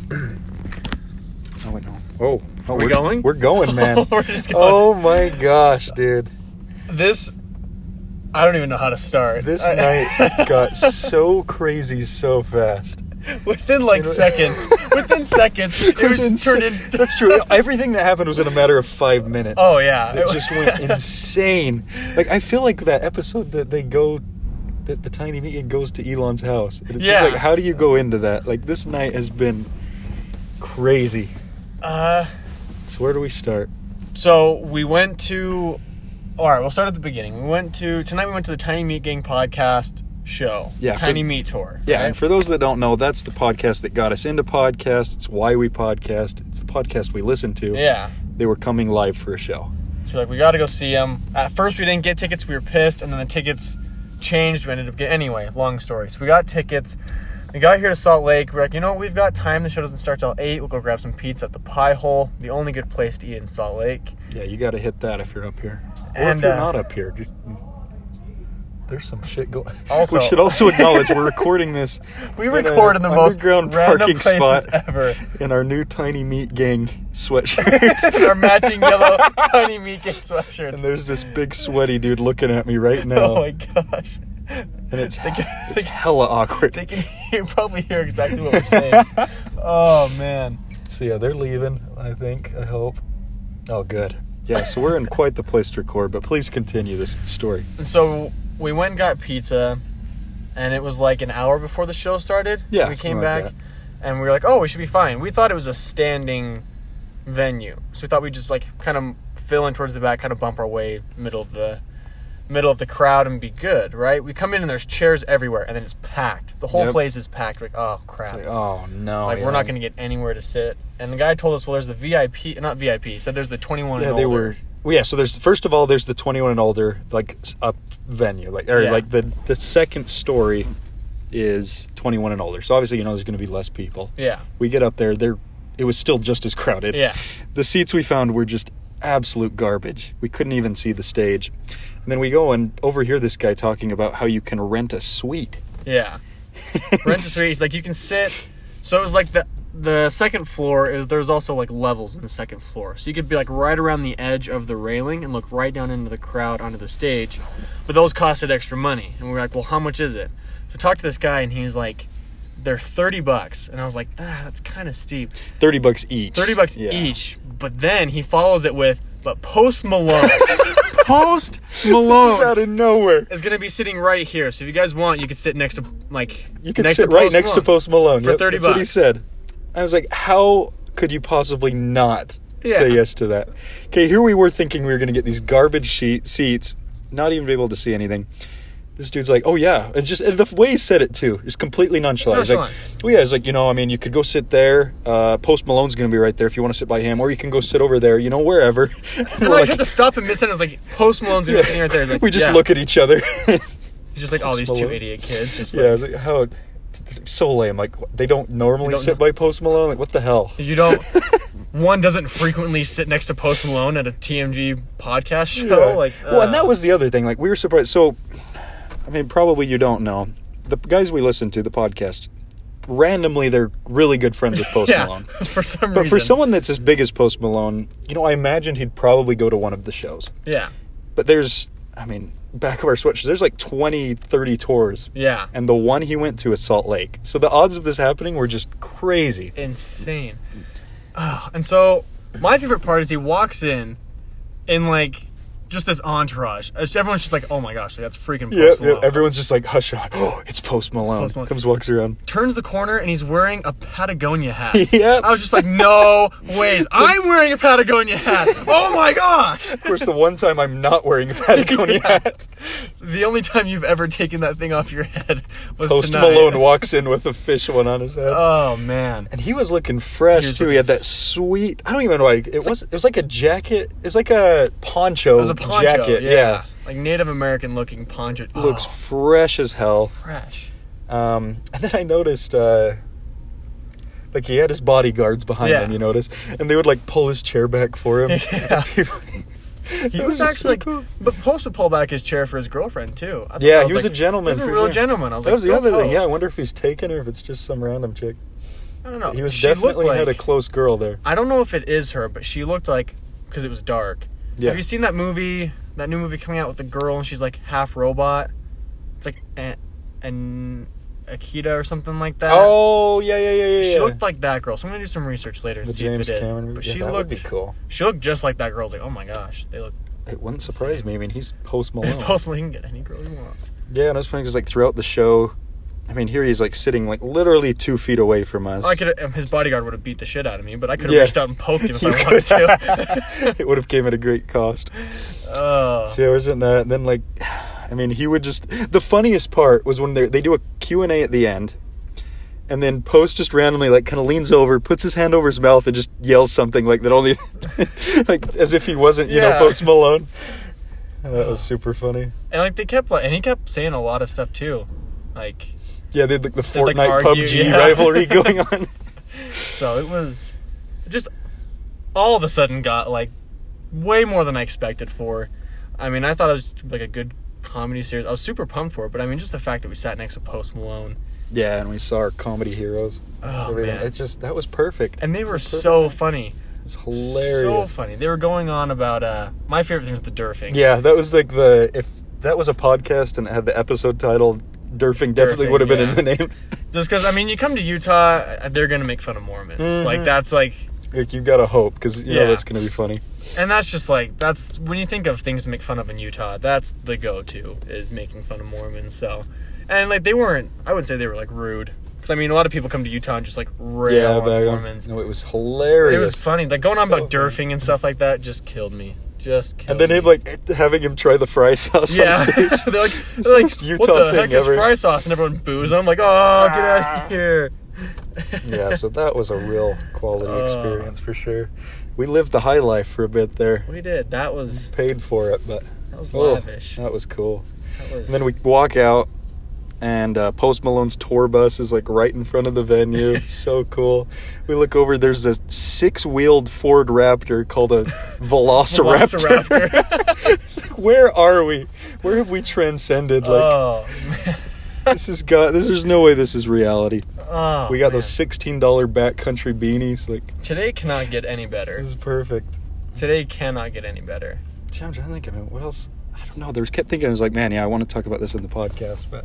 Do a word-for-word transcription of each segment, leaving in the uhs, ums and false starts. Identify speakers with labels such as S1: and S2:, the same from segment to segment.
S1: Oh, wait, no. Oh. oh
S2: Are we
S1: we're
S2: going?
S1: We're going, man.
S2: We're just going.
S1: Oh, my gosh, dude.
S2: This, I don't even know how to start.
S1: This night got so crazy so fast.
S2: Within, like, seconds. Within seconds, it was
S1: Within
S2: just turned
S1: se-
S2: into...
S1: That's true. Everything that happened was in a matter of five minutes.
S2: Oh, yeah.
S1: It just went insane. Like, I feel like that episode that they go... that the Tiny Meat goes to Elon's house. And it's
S2: Yeah.
S1: just like, how do you go into that? Like, this night has been crazy.
S2: Uh,
S1: So where do we start?
S2: so, we went to... All right, we'll start at the beginning. We went to... Tonight we went to the Tiny Meat Gang podcast show.
S1: Yeah,
S2: The Tiny
S1: for-
S2: Meat Tour.
S1: Yeah,
S2: right?
S1: and for those that don't know, that's the podcast that got us into podcasts. It's why we podcast. It's the podcast we listen to.
S2: Yeah.
S1: They were coming live for a show.
S2: So we're like, we got to go see them. At first, we didn't get tickets. We were pissed, and then the tickets changed. We ended up getting... Anyway, long story. So we got tickets. We got here to Salt Lake. We're like, you know what? We've got time. The show doesn't start till eight. We'll go grab some pizza at the Pie Hole, the only good place to eat in Salt Lake.
S1: Yeah, you got to hit that if you're up here. Or
S2: And,
S1: if you're
S2: uh,
S1: not up here, just... There's some shit going.
S2: Also-
S1: we should also acknowledge we're recording this.
S2: We
S1: in
S2: record in the most
S1: underground
S2: random
S1: parking
S2: places
S1: spot
S2: ever.
S1: in our new Tiny Meat Gang sweatshirts.
S2: Our matching yellow Tiny Meat Gang sweatshirts.
S1: And there's this big sweaty dude looking at me right now.
S2: Oh my gosh.
S1: And it's
S2: They can,
S1: it's hella awkward.
S2: they can hear, probably hear exactly what we're saying. Oh man.
S1: So yeah, they're leaving, I think, I hope. Oh, good. Yeah, so we're in quite the place to record, but please continue this story.
S2: And so we went and got pizza, and it was like an hour before the show started.
S1: Yeah,
S2: We came
S1: something like
S2: back,
S1: that.
S2: and we were like, oh, we should be fine. We thought it was a standing venue. So we thought we'd just like kind of fill in towards the back, kind of bump our way middle of the middle of the crowd and be good, right? We come in and there's chairs everywhere, and then it's packed. The whole
S1: Yep.
S2: place is packed. We're like, oh crap.
S1: Like, oh, no.
S2: Like,
S1: yeah.
S2: we're not going to get anywhere to sit. And the guy told us, well, there's the V I P, not V I P, he said there's the twenty-one
S1: Yeah,
S2: and
S1: they
S2: older.
S1: were... Well, yeah, so there's... First of all, there's the twenty-one and older, like, up venue. Like, or,
S2: Yeah.
S1: like, the, the second story is twenty-one and older. So, obviously, you know, there's going to be less people.
S2: Yeah.
S1: We get up there, there... It was still just as crowded.
S2: Yeah.
S1: The seats we found were just absolute garbage. We couldn't even see the stage. And then we go and overhear this guy talking about how you can rent a suite.
S2: Yeah. Rent a suite. He's like, you can sit. So it was like the the second floor is there's also like levels in the second floor. So you could be like right around the edge of the railing and look right down into the crowd onto the stage. But those costed extra money. And we we're like, well, how much is it? So we talked to this guy and he's like, they're thirty bucks. And I was like, ah, that's kind of steep.
S1: thirty bucks each.
S2: thirty bucks
S1: Yeah.
S2: each. But then he follows it with, but Post Malone. Post Malone.
S1: This is out of nowhere.
S2: is going to be sitting right here. So if you guys want, you can sit next to, like,
S1: You can
S2: next
S1: sit
S2: to
S1: right
S2: Post
S1: next to
S2: Malone.
S1: Post Malone.
S2: For
S1: Yep,
S2: thirty
S1: that's what he
S2: bucks.
S1: said. I was like, how could you possibly not say
S2: Yeah.
S1: yes to that? Okay, here we were thinking we were going to get these garbage sheet seats, not even be able to see anything. This dude's like, oh yeah, and just and the way he said it too is completely nonchalant. He's like,
S2: Nonchalant.
S1: oh yeah, he's like, you know, I mean, you could go sit there. Uh, Post Malone's going to be right there if you want to sit by him, or you can go sit over there. You know, wherever. And
S2: And
S1: we're
S2: I had to stop him mid sentence. Like, Post Malone's gonna be sitting right there. He's like,
S1: we just
S2: yeah.
S1: look at each other.
S2: He's just like, oh, these two
S1: Malone.
S2: idiot kids. Just
S1: Yeah, I
S2: like,
S1: was like, how so lame. Like, they don't normally
S2: They don't
S1: sit
S2: know.
S1: by Post Malone. Like, what the hell?
S2: you don't. One doesn't frequently sit next to Post Malone at a T M G podcast show.
S1: Yeah.
S2: Like,
S1: well, and
S2: uh,
S1: that was the other thing. Like, we were surprised. So, I mean, probably you don't know. The guys we listen to, the podcast, randomly, they're really good friends with Post
S2: yeah,
S1: Malone.
S2: for some
S1: But
S2: reason.
S1: for someone that's as big as Post Malone, you know, I imagined he'd probably go to one of the shows.
S2: yeah,
S1: But there's, I mean, back of our switches, there's like twenty, thirty tours.
S2: yeah,
S1: And the one he went to is Salt Lake. So the odds of this happening were just crazy.
S2: insane. Oh, and so my favorite part is he walks in, in like just this entourage. As everyone's just like, oh my gosh, like, that's freaking Post
S1: Yeah, yeah,
S2: Malone.
S1: everyone's just like, hush, hush. Oh, it's Post Malone.
S2: Post Malone.
S1: Comes, walks around.
S2: Turns the corner and he's wearing a Patagonia hat.
S1: Yep.
S2: I was just like, no ways. I'm wearing a Patagonia hat. Oh my gosh.
S1: Of course, the one time I'm not wearing a Patagonia
S2: Yeah.
S1: hat.
S2: The only time you've ever taken that thing off your head was
S1: Post
S2: tonight.
S1: Malone walks in with a fish one on his head.
S2: Oh man.
S1: And he was looking fresh
S2: He was
S1: too.
S2: looking
S1: He had that
S2: s-
S1: sweet. I don't even know. What it was. It was like a jacket. It was like a poncho,
S2: It was a poncho.
S1: jacket.
S2: Yeah.
S1: Yeah,
S2: Like Native American looking poncho. Oh,
S1: looks fresh as hell.
S2: fresh.
S1: Um, and then I noticed, uh, like he had his bodyguards behind
S2: Yeah.
S1: him. You notice, and they would like pull his chair back for him.
S2: Yeah.
S1: People-
S2: He
S1: That
S2: was,
S1: just
S2: actually
S1: so
S2: like, but Post would pull back his chair for his girlfriend too. I thought
S1: Yeah,
S2: that
S1: he was
S2: like,
S1: a gentleman.
S2: He was a
S1: for
S2: real
S1: sure.
S2: gentleman. I was
S1: That
S2: like,
S1: was the
S2: go
S1: other thing. Yeah, I
S2: Post.
S1: wonder if he's taken or if it's just some random chick.
S2: I don't know.
S1: He was
S2: She
S1: definitely
S2: looked
S1: had a
S2: like-
S1: close girl there.
S2: I don't know if it is her, but she looked like, because it was dark.
S1: Yeah.
S2: Have you seen that movie, that new movie coming out with the girl and she's like half robot? It's like an, an Akita or something like that.
S1: Oh, yeah, yeah, yeah, yeah.
S2: She
S1: yeah.
S2: looked like that girl. So I'm gonna do some research later and
S1: The
S2: see
S1: James
S2: if it is.
S1: Cameron movie.
S2: But
S1: Yeah,
S2: she
S1: that would
S2: looked
S1: be cool.
S2: She looked just like that girl. I was like, oh my gosh, they look.
S1: It wouldn't surprise me. I mean, he's Post Malone.
S2: Post Malone can get any girl he wants.
S1: Yeah, and it was funny because like throughout the show, I mean, here he's like sitting like literally two feet away from us.
S2: I could. Um, his bodyguard would have beat the shit out of me, but I could have
S1: Yeah.
S2: reached out and poked him if
S1: You
S2: I wanted to.
S1: It would have came at a great cost.
S2: Oh.
S1: So yeah, I was in that, and then like, I mean, he would just. The funniest part was when they they do a Q and A at the end, and then Post just randomly like kind of leans over, puts his hand over his mouth, and just yells something like that only, like as if he wasn't, you know,
S2: Yeah.
S1: Post Malone. And that was super funny.
S2: And like they kept like, and he kept saying a lot of stuff too, like.
S1: Yeah, they had like the
S2: They'd, like,
S1: Fortnite
S2: argue,
S1: P U B G
S2: yeah.
S1: rivalry going on.
S2: So it was just all of a sudden got like way more than I expected for. I mean, I thought it was like a good comedy series. I was super pumped for it, but I mean, just the fact that we sat next to Post Malone.
S1: Yeah, and we saw our comedy heroes.
S2: Oh,
S1: Everything.
S2: man.
S1: It just that was perfect.
S2: And they
S1: It
S2: were
S1: was a perfect
S2: so
S1: night.
S2: funny.
S1: It's hilarious.
S2: So funny. They were going on about uh my favorite thing was the Durfing.
S1: Yeah, that was like the if that was a podcast and it had the episode title, Durfing definitely
S2: Durfing,
S1: would have been
S2: yeah.
S1: in the name.
S2: Just because, I mean, you come to Utah, they're going to make fun of Mormons.
S1: Mhm.
S2: Like, that's like,
S1: Like you gotta hope because you
S2: Yeah.
S1: know that's gonna be funny.
S2: and that's just like, that's, when you think of things to make fun of in Utah, that's the go-to, is making fun of Mormons, so. And, like, they weren't, I would say they were, like, rude. Because, I mean, a lot of people come to Utah and just, like, rail
S1: Yeah,
S2: on
S1: back
S2: Mormons.
S1: on. No, it was hilarious.
S2: It was funny. Like, going on
S1: So
S2: about
S1: funny.
S2: Durfing and stuff like that just killed me. Just killed
S1: And then
S2: me.
S1: him like having him try the fry sauce
S2: Yeah,
S1: on stage.
S2: they're like,
S1: It's
S2: they're
S1: the
S2: like
S1: most Utah
S2: what the
S1: thing
S2: heck is
S1: ever.
S2: fry sauce? And everyone boos. I'm like, oh, get out of here.
S1: Yeah, so that was a real quality
S2: Oh.
S1: experience for sure. We lived the high life for a bit there.
S2: We did. That was
S1: Paid for it, but
S2: that was
S1: oh,
S2: lavish.
S1: that was cool.
S2: That was.
S1: And then we walk out, and uh, Post Malone's tour bus is like right in front of the venue. So cool. We look over. There's a six-wheeled Ford Raptor called a Velociraptor.
S2: Velociraptor.
S1: It's like, where are we? Where have we transcended? Like
S2: oh, man.
S1: this is God. This there's no way this is reality.
S2: Oh,
S1: We got
S2: man.
S1: those sixteen dollar backcountry beanies. Like
S2: Today cannot get any better.
S1: this is perfect.
S2: Today cannot get any better.
S1: Gee, I'm trying to think of it. What else? I don't know. There was kept thinking. I was like, man, yeah, I want to talk about this in the podcast, but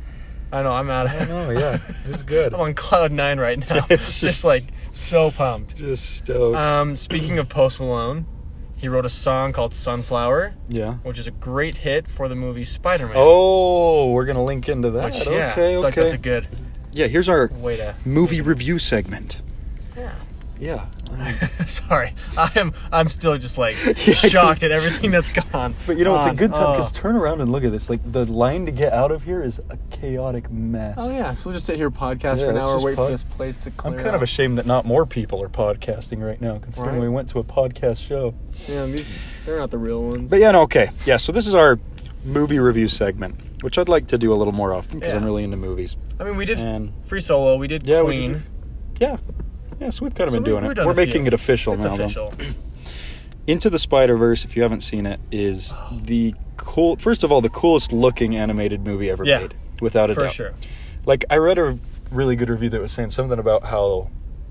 S2: I know. I'm out.
S1: I don't know. Yeah, it was good.
S2: I'm on cloud nine right now.
S1: It's
S2: just,
S1: just-
S2: like so pumped.
S1: Just stoked.
S2: Um, speaking of Post Malone, he wrote a song called "Sunflower,"
S1: yeah.
S2: which is a great hit for the movie Spider-Man.
S1: Oh, we're gonna link into that.
S2: which,
S1: okay,
S2: yeah, I feel like
S1: okay.
S2: that's a good
S1: Yeah, here's our
S2: way to.
S1: movie review segment.
S2: Yeah.
S1: Yeah.
S2: Sorry, I'm I'm still just like shocked at everything that's gone.
S1: But you know, it's a
S2: on.
S1: good time
S2: Oh.
S1: because turn around and look at this. Like the line to get out of here is a chaotic mess.
S2: Oh yeah, so we'll just sit here podcast
S1: Yeah,
S2: for an
S1: let's
S2: hour,
S1: just
S2: wait
S1: pod-
S2: for this place to clear
S1: I'm kind of
S2: out.
S1: ashamed that not more people are podcasting right now, considering
S2: Right.
S1: we went to a podcast show.
S2: Yeah, these they're not the real ones.
S1: But yeah, no, okay. Yeah, so this is our movie review segment, which I'd like to do a little more often because
S2: Yeah.
S1: I'm really into movies.
S2: I mean, we did
S1: And
S2: Free Solo, we did
S1: yeah, we
S2: Queen.
S1: did- yeah, yeah. So we've kind of
S2: So
S1: been
S2: we've-
S1: doing
S2: we've
S1: it.
S2: done
S1: We're
S2: a
S1: making
S2: few.
S1: it official
S2: It's
S1: now. though.
S2: official.
S1: Into the Spider-Verse, if you haven't seen it, is the cool. First of all, the coolest looking animated movie ever
S2: Yeah.
S1: made, without a
S2: For
S1: doubt.
S2: sure.
S1: Like I read a really good review that was saying something about how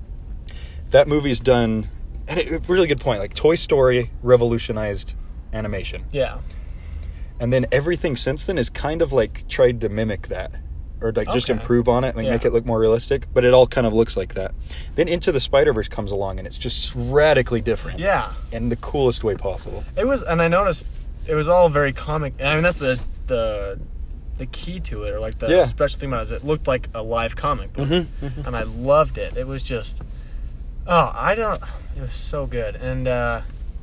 S1: that movie's done, and it, really good point. Like Toy Story revolutionized animation,
S2: Yeah.
S1: and then everything since then is kind of like tried to mimic that, or like just
S2: Okay.
S1: improve on it, like
S2: Yeah.
S1: make it look more realistic. But it all kind of looks like that. Then Into the Spider-Verse comes along, and it's just radically different,
S2: Yeah.
S1: in the coolest way possible.
S2: It was, and I noticed it was all very comic. I mean, that's the the the key to it, or like the
S1: Yeah.
S2: special thing about it is it looked like a live comic book,
S1: Mm-hmm.
S2: and I loved it. It was just, oh, I don't. It was so good, and uh,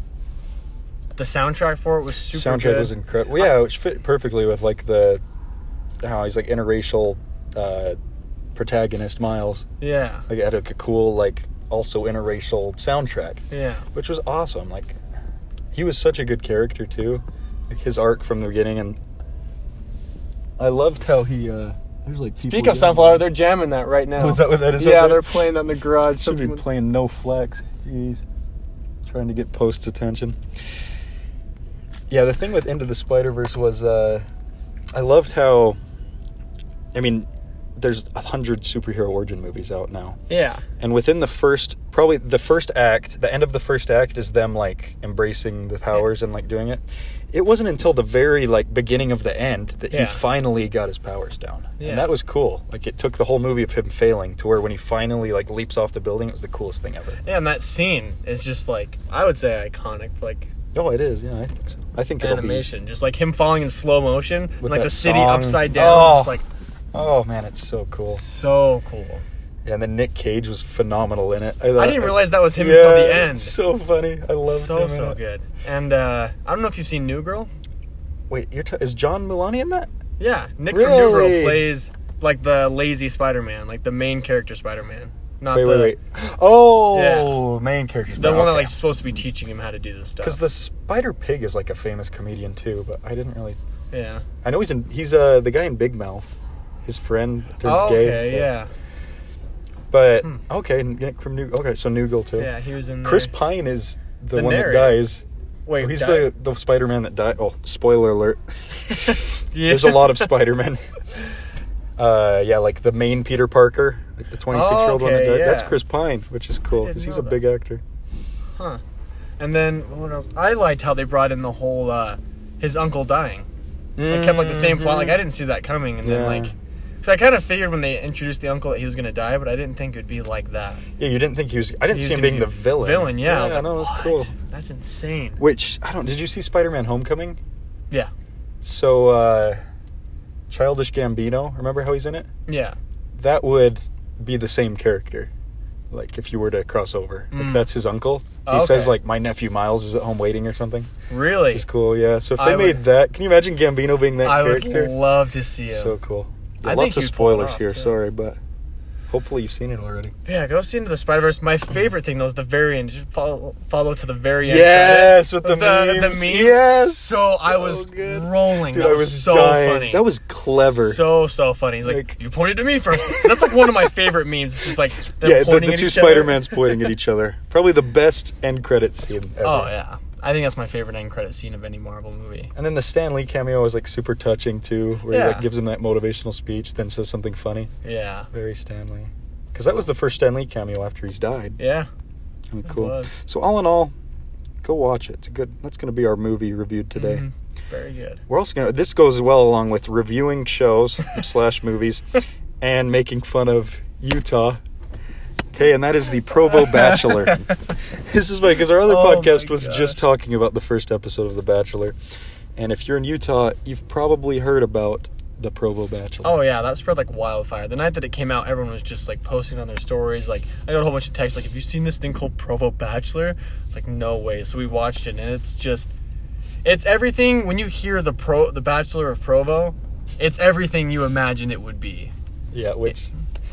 S2: the soundtrack for it was super
S1: Soundtrack
S2: good.
S1: was incredible. Well, yeah, it fit perfectly with like the how he's like interracial uh, protagonist Miles.
S2: Yeah,
S1: Like it had like, a cool like also interracial soundtrack,
S2: yeah.
S1: which was awesome. Like he was such a good character too, like his arc from the beginning, and I loved how he. Uh, there's like people
S2: Speak of
S1: yelling.
S2: Sunflower, they're jamming that right now.
S1: Oh, is that what that is?
S2: Yeah,
S1: up there?
S2: they're playing that in the garage.
S1: Should be
S2: Someone-
S1: playing No Flex. Jeez. Trying to get Post's attention. Yeah, the thing with Into the Spider-Verse was, uh, I loved how, I mean, there's a hundred superhero origin movies out now.
S2: Yeah.
S1: And within the first, probably the first act, the end of the first act is them, like, embracing the powers and, like, doing it. It wasn't until the very, like, beginning of the end that
S2: Yeah.
S1: he finally got his powers down.
S2: Yeah.
S1: And that was cool. Like, it took the whole movie of him failing to where when he finally, like, leaps off the building, it was the coolest thing ever.
S2: Yeah, and that scene is just, like, I would say iconic, like,
S1: Oh, it is. Yeah, I think so. I think it'll
S2: animation. Just, like, him falling in slow motion, and, like,
S1: that
S2: the city
S1: song.
S2: upside down.
S1: Oh.
S2: Just, like,
S1: be... Oh, man, it's so cool.
S2: so cool.
S1: Yeah, and then Nick Cage was phenomenal in it. I,
S2: I
S1: thought,
S2: didn't realize that was him
S1: yeah,
S2: until the end.
S1: It's so funny. I love
S2: so,
S1: him. in
S2: so
S1: it.
S2: good. And, uh, I don't know if you've seen New Girl.
S1: Wait, you're t- is John Mulaney in that?
S2: Yeah, Nick from New Girl
S1: Really?
S2: plays, like, the lazy Spider-Man, like, the main character Spider-Man. Not
S1: Wait,
S2: the,
S1: wait, wait. Oh, main character.
S2: The one that, like, supposed to be teaching him how to do this stuff.
S1: Because the Spider Pig is like a famous comedian too, but I didn't really.
S2: Yeah.
S1: I know he's in. He's uh the guy in Big Mouth. His friend turns
S2: Oh,
S1: gay.
S2: okay, yeah.
S1: But
S2: Hmm.
S1: okay, Nick from New. Okay, so New Girl too.
S2: Yeah, he was in
S1: Chris
S2: there.
S1: Pine is the,
S2: The
S1: one
S2: narrator.
S1: that dies.
S2: Wait,
S1: Oh, he's
S2: died?
S1: the the Spider Man that died. Oh, spoiler alert.
S2: Yeah.
S1: There's a lot of Spider Men. Uh, yeah, like the main Peter Parker, like the twenty-six year old one that
S2: okay,
S1: died. That's
S2: yeah.
S1: Chris Pine, which is cool
S2: I didn't
S1: because he's
S2: know
S1: a
S2: that.
S1: big actor.
S2: Huh. And then, what else? I liked how they brought in the whole, uh, his uncle dying. It kept, like, the same plot. Like, I didn't see that coming. And then,
S1: Yeah.
S2: like... Because I kind of figured when they introduced the uncle that he was going to die, but I didn't think it would be like that.
S1: Yeah, you didn't think he was. I didn't
S2: He was
S1: see him
S2: gonna
S1: being
S2: be
S1: the villain.
S2: Villain, yeah. I was
S1: Yeah,
S2: like,
S1: no, it was
S2: what?
S1: cool.
S2: That's insane.
S1: Which I don't. Did you see Spider-Man: Homecoming?
S2: Yeah.
S1: So, uh, Childish Gambino. Remember how he's in it?
S2: Yeah.
S1: That would be the same character. Like if you were to cross over, like
S2: Mm.
S1: that's his uncle. He
S2: Oh,
S1: says
S2: okay.
S1: like, "My nephew Miles is at home waiting" or something.
S2: Really?
S1: It's cool. Yeah. So if they
S2: I
S1: made
S2: would-
S1: that, can you imagine Gambino being that
S2: I would
S1: character?
S2: love to see him.
S1: So cool. Yeah,
S2: I
S1: lots
S2: think
S1: of
S2: you'd pull it
S1: spoilers
S2: off,
S1: here.
S2: too.
S1: Sorry, but hopefully you've seen it already.
S2: Yeah, go see Into the Spider-Verse. My favorite thing, though, is the very end. Just follow, follow to the very end.
S1: Yes, with the
S2: the,
S1: memes.
S2: The memes.
S1: Yes.
S2: So I
S1: So
S2: was
S1: good.
S2: rolling.
S1: Dude,
S2: that
S1: I
S2: was,
S1: was
S2: so
S1: dying.
S2: funny.
S1: That was clever.
S2: So, so funny. He's like,
S1: Like-
S2: you pointed to me first. That's like one of my favorite memes. It's just like, them
S1: Yeah, the,
S2: pointing
S1: the
S2: at
S1: two
S2: each other.
S1: Spider-Mans pointing at each other. Probably the best end credit scene ever.
S2: Oh, yeah. I think that's my favorite end credit scene of any Marvel movie.
S1: And then the Stan Lee cameo was like super touching too, where he
S2: Yeah.
S1: like gives him that motivational speech, then says something funny.
S2: Yeah.
S1: Very Stan Lee. Because that was the first Stan Lee cameo after he's died.
S2: Yeah.
S1: I mean,
S2: it
S1: cool.
S2: was.
S1: So all in all, go watch it. It's a good. That's going to be our movie reviewed today.
S2: Mhm. Very good.
S1: We're also going to. This goes well along with reviewing shows slash movies, and making fun of Utah. Okay, and that is the Provo Bachelor. This is funny because our other
S2: Oh my
S1: podcast was
S2: God.
S1: just talking about the first episode of The Bachelor. And if you're in Utah, you've probably heard about the Provo Bachelor.
S2: Oh yeah, that spread like wildfire. The night that it came out, everyone was just like posting on their stories. Like I got a whole bunch of texts like, "Have you seen this thing called Provo Bachelor?" It's like, no way. So we watched it, and it's just, it's everything. When you hear the pro, the Bachelor of Provo, it's everything you imagine it would be.
S1: Yeah, which,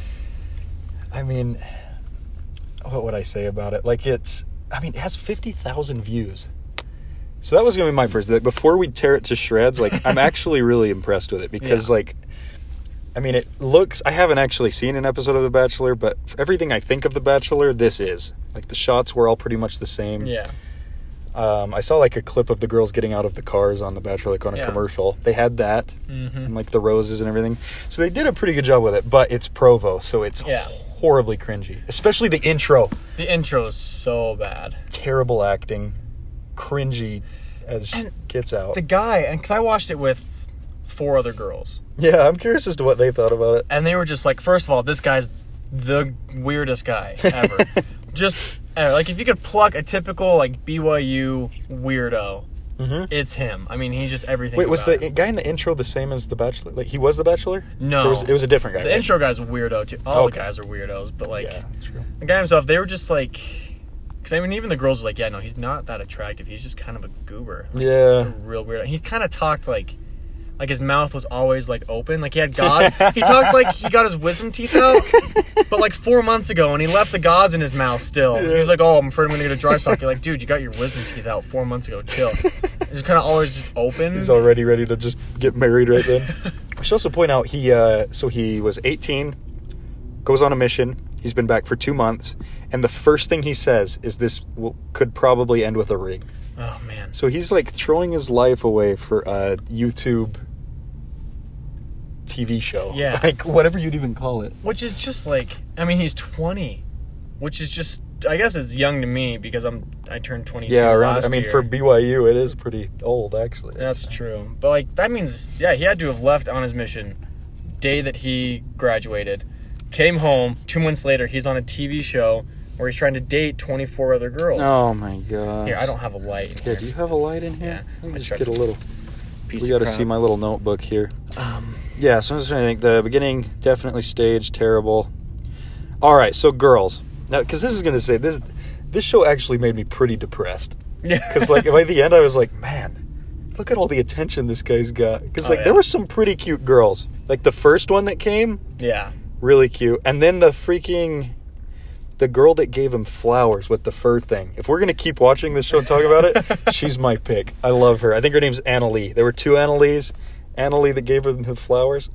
S1: I mean, what would I say about it? Like it's, I mean, it has fifty thousand views. So that was going to be my first. Like, before we tear it to shreds, like, I'm actually really impressed with it because,
S2: Yeah.
S1: like, I mean, it looks, I haven't actually seen an episode of The Bachelor, but for everything I think of The Bachelor, this is. Like, the shots were all pretty much the same.
S2: Yeah.
S1: Um, I saw, like, a clip of the girls getting out of the cars on The Bachelor, like, on a
S2: Yeah.
S1: commercial. They had that,
S2: Mm-hmm.
S1: and, like, the roses and everything. So they did a pretty good job with it, but it's Provo, so it's
S2: Yeah.
S1: horribly cringy. Especially the intro.
S2: The intro is so bad.
S1: Terrible acting. Cringy as
S2: And
S1: gets out.
S2: The guy, and because I watched it with four other girls,
S1: Yeah, I'm curious as to what they thought about it.
S2: and they were just like, first of all, this guy's the weirdest guy ever. Just uh, like if you could pluck a typical like B Y U weirdo,
S1: Mm-hmm.
S2: it's him. I mean, he's just everything.
S1: Wait, was
S2: about
S1: the
S2: him.
S1: guy in the intro the same as the Bachelor? Like, he was the Bachelor?
S2: No.
S1: Or was, it was a different guy.
S2: The
S1: right?
S2: intro guy's a weirdo too. All
S1: Okay.
S2: the guys are weirdos, but like
S1: Yeah, true.
S2: the guy himself, they were just like, because I mean, even the girls were like, yeah, no, he's not that attractive. He's just kind of a goober. Like,
S1: Yeah.
S2: a real weirdo. He kind of talked like, like his mouth was always like open, like he had gauze. He talked like he got his wisdom teeth out, but like four months ago, and he left the gauze in his mouth still.
S1: Yeah.
S2: He's like, oh, I'm afraid I'm gonna get a dry sock. You're like, dude, you got your wisdom teeth out four months ago. Chill. It's kind of always just open.
S1: He's already ready to just get married right then. I should also point out, he, uh, so he was eighteen, goes on a mission. He's been back for two months. And the first thing he says is this will, could probably end with a ring.
S2: Oh man.
S1: So he's like throwing his life away for a YouTube T T V show.
S2: Yeah.
S1: Like, whatever you'd even call it.
S2: Which is just like, I mean, he's twenty, which is just, I guess it's young to me because I'm, I turned twenty-two
S1: Yeah, around,
S2: last
S1: I mean,
S2: year.
S1: for B Y U, it is pretty old, actually.
S2: That's true. But, like, that means, yeah, he had to have left on his mission day that he graduated, came home, two months later, he's on a T V show where he's trying to date twenty-four other girls.
S1: Oh, my God.
S2: Here, I don't have a light in
S1: Yeah,
S2: here.
S1: do you have a light in here?
S2: Yeah,
S1: Let me
S2: I
S1: just
S2: tried
S1: get a
S2: to-
S1: little...
S2: Piece
S1: We
S2: of
S1: got to
S2: crap.
S1: see my little notebook here.
S2: Um,
S1: Yeah, so I was trying to think. The beginning, definitely staged, terrible. All right, so girls. Now, because this is going to say, this this show actually made me pretty depressed.
S2: yeah.
S1: Because, like, by the end, I was like, man, look at all the attention this guy's got. Because,
S2: Oh,
S1: like,
S2: yeah.
S1: there were some pretty cute girls. Like, the first one that came,
S2: yeah.
S1: really cute. And then the freaking... The girl that gave him flowers with the fur thing. If we're going to keep watching this show and talk about it, she's my pick. I love her. I think her name's Annalie. There were two Annalies. Annalie that gave him the flowers.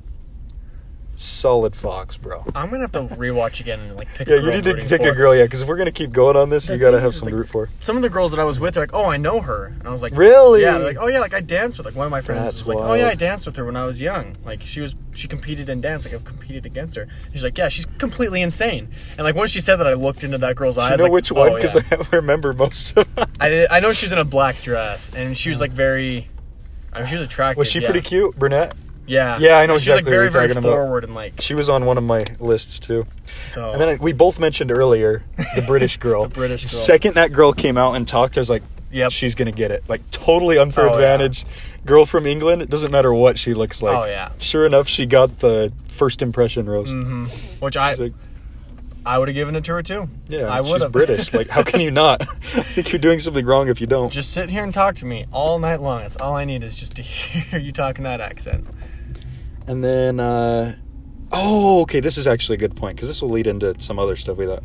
S1: Solid fox, bro.
S2: I'm going to have to rewatch again and, like, pick
S1: Yeah,
S2: a girl
S1: you need
S2: I'm
S1: to
S2: rooting
S1: pick
S2: for.
S1: a girl, yeah, because if we're going to keep going on this,
S2: The
S1: you got to
S2: thing
S1: have
S2: is,
S1: someone to
S2: like,
S1: root for.
S2: Some of the girls that I was with are like, oh, I know her. And I was like,
S1: Really?
S2: Yeah, they're like, oh, yeah, like, I danced with, like, one of my friends
S1: That's
S2: was like, oh,
S1: wild.
S2: yeah, I danced with her when I was young. Like, she was, she competed in dance. Like, I've competed against her. And she's like, yeah, she's completely insane. And, like, when she said that, I looked into that girl's
S1: Do
S2: eyes.
S1: you know
S2: like,
S1: which
S2: oh,
S1: one? Because
S2: yeah.
S1: I don't remember most of them.
S2: I, I know she was in a black dress, and she was, like, very, I mean, she was attractive.
S1: Was she
S2: yeah.
S1: pretty cute? Brunette?
S2: Yeah.
S1: Yeah, I know
S2: And she was,
S1: exactly what
S2: like,
S1: you're
S2: very, very
S1: talking about.
S2: forward and, like,
S1: She was on one of my lists, too.
S2: so.
S1: And then I, we both mentioned earlier the British girl.
S2: The British girl.
S1: Second that girl came out and talked, I was like,
S2: Yep.
S1: she's going to get it. Like, totally unfair
S2: Oh, yeah.
S1: advantage. Girl from England, it doesn't matter what she looks like.
S2: Oh, yeah.
S1: Sure enough, she got the first impression rose.
S2: hmm Which I,
S1: She's like,
S2: I would have given it to her, too.
S1: yeah,
S2: I
S1: she's
S2: would have.
S1: British. Like, how can you not? I think you're doing something wrong if you don't.
S2: Just sit here and talk to me all night long. That's all I need is just to hear you talk in that accent.
S1: And then, uh, oh, okay, this is actually a good point, because this will lead into some other stuff we thought.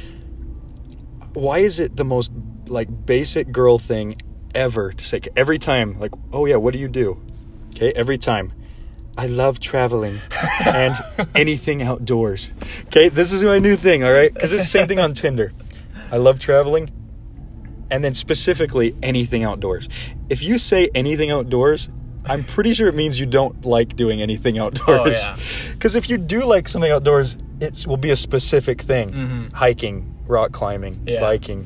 S1: Why is it the most, like, basic girl thing ever to say, every time, like, oh yeah, what do you do? Okay, every time. I love traveling and anything outdoors. Okay, this is my new thing, all right? Because it's the same thing on Tinder. I love traveling and then specifically anything outdoors. If you say anything outdoors, I'm pretty sure it means you don't like doing anything outdoors.
S2: Oh, yeah.
S1: Because if you do like something outdoors, it will be a specific thing.
S2: Mhm.
S1: Hiking, rock climbing,
S2: Yeah.
S1: biking.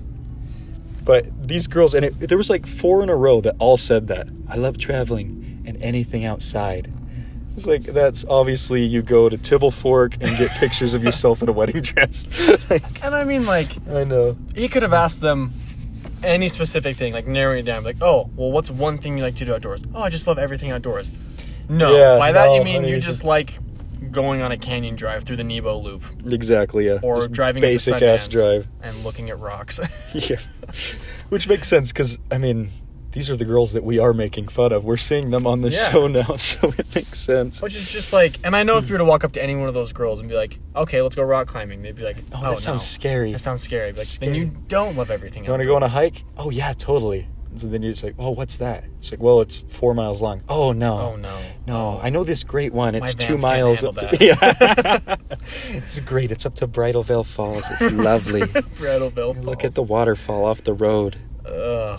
S1: But these girls, and it, there was like four in a row that all said that. I love traveling and anything outside. It's like, that's obviously you go to Tibble Fork and get pictures of yourself in a wedding dress. Like,
S2: And I mean, like,
S1: I know.
S2: you could have asked them any specific thing, like narrowing it down. Like, oh, well, what's one thing you like to do outdoors? Oh, I just love everything outdoors. No,
S1: Yeah,
S2: by that
S1: no,
S2: you mean
S1: honey,
S2: you
S1: it's
S2: just
S1: just-
S2: like going on a canyon drive through the Nebo Loop,
S1: Exactly, yeah.
S2: or
S1: Just
S2: driving
S1: basic
S2: into
S1: ass
S2: Sundance
S1: drive.
S2: and looking at rocks.
S1: Yeah. Which makes sense because, I mean, these are the girls that we are making fun of. We're seeing them on the
S2: Yeah.
S1: show now, so it makes sense.
S2: Which is just like, and I know if you were to walk up to any one of those girls and be like, okay, let's go rock climbing, they'd be like, oh,
S1: Oh, that
S2: no.
S1: sounds scary.
S2: That sounds scary. Like,
S1: Scary.
S2: then you don't love everything.
S1: You want to go on a hike? Oh, yeah, totally. So then you're just like, oh, what's that? It's like, well, it's four miles long. Oh, no.
S2: Oh, no.
S1: No, I know this great one. It's
S2: My
S1: two
S2: Vans can't
S1: miles
S2: handle
S1: up to... Yeah. It's great. It's up to Bridal Veil Falls. It's lovely.
S2: Brattleville Falls.
S1: Look at the waterfall off the road.
S2: Ugh.